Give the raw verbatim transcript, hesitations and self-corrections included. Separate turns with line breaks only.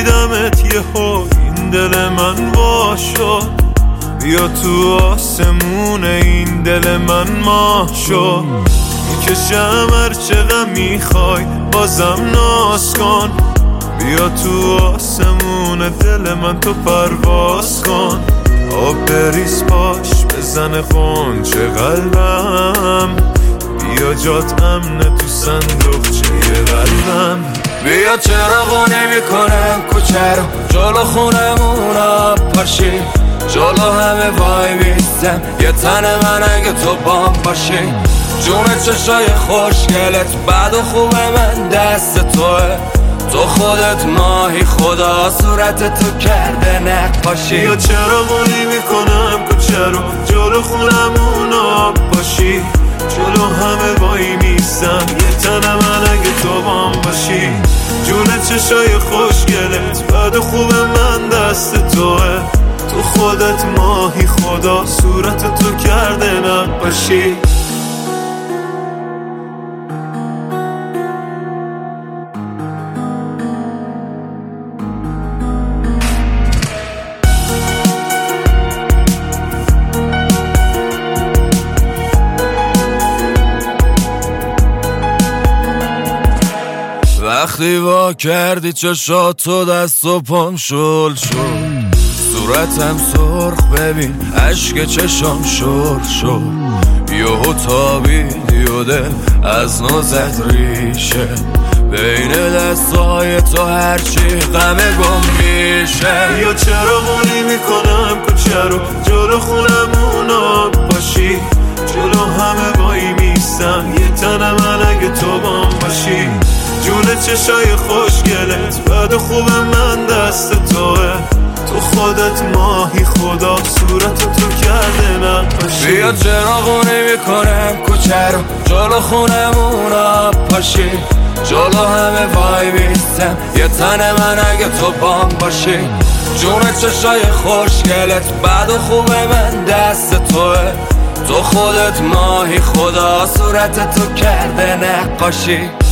دیدمت یهو این دل من وا شد، بیا تو آسمون این دل من ماه شد. میکشم هرچه غم میخوای بازم ناز کن، بیا تو آسمون دل من تو پرواز کن. آب بریز پاش بزن غنچه قلبم، بیا جات امنه تو صندوقچه قلبم.
بیا چراغو نمیکنم کوچه رو جلو خونمون آب پاشی، جلو همه وای میستم یه تن من اگه تو بام باشی. جون چشای خوشگلت بد و خوب من دست توه، تو خودت ماهی خدا صورت تو کرده نقاشی.
یا چراغو نمیکنم کوچه رو جلو خونمون آب پاشی، جلو همه وای میستم یه تن من اگه تو بام باشی. جون چشای خوشگلت بد و خوب من دست توه، تو خودت ماهی خدا صورت تو کرده نقاشی.
وقتی وا کردی چشاتو دست و پام شل شد، صورتم سرخ ببین عشق چشام شل شد. یهو تابید و دل از نو زد ریشه، بین دستای تو هرچی غمه گم میشه.
یا چراغو نمیکنم کوچه رو جلو خونمون آب پاشی، جلو همه وای میستم یه تن من اگه تو بام باشی. جون چشای خوشگلت بد و خوب من دست توه، تو خودت ماهی خدا صورت تو کرده نقاشی.
بیا چراغو نمیکنم کوچه رو جلو خونمون آب پاشی، جلو همه وای میستم یه تن من اگه تو بام باشی. جون چشای خوشگلت بد و خوب من دست توه، تو خودت ماهی خدا صورت تو کرده نقاشی.